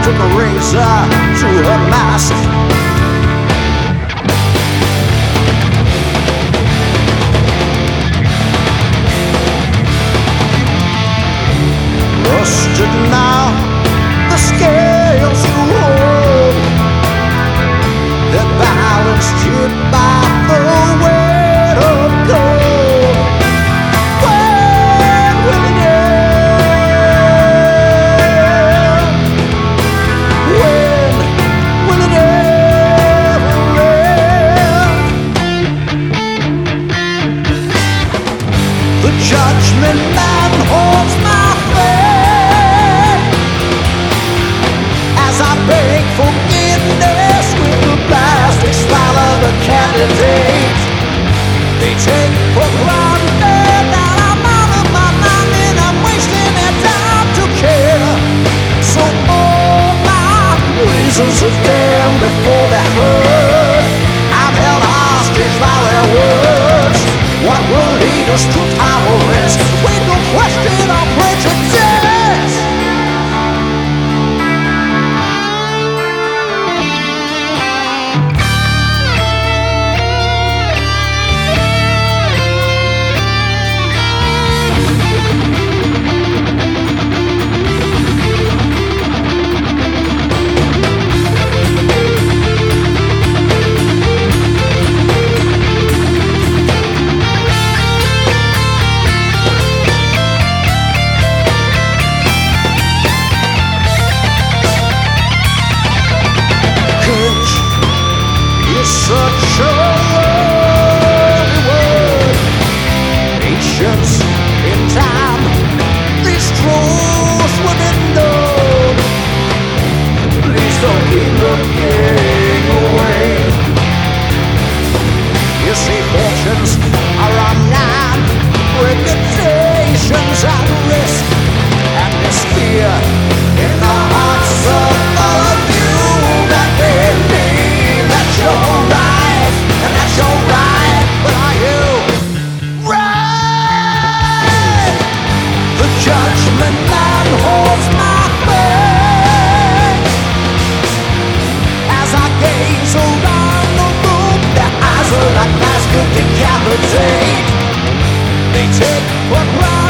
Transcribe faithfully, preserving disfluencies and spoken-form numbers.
took a razor to her mask. Rusted now, the scales you hold, they're balanced here by the weight of gold. When will it end? When will it ever end? The judgment man holds my beg forgiveness with the plastic smile of a candidate. They take for granted that I'm out of my mind and I'm wasting their time to care. So all my reasons are damned before they're heard. I'm held hostage by their words. What will lead us to tolerance? We don't question our prejudice. Such a lonely world. Patience in time, these truths within known. Please don't keep looking away. You see, fortunes are online, reputations at risk, and there's fear in the hearts of all of you that believe that you're right, and that's your right, but are you right? The judgment man holds my face as I gaze around the room. Their eyes are like knives to decapitate. They take for granted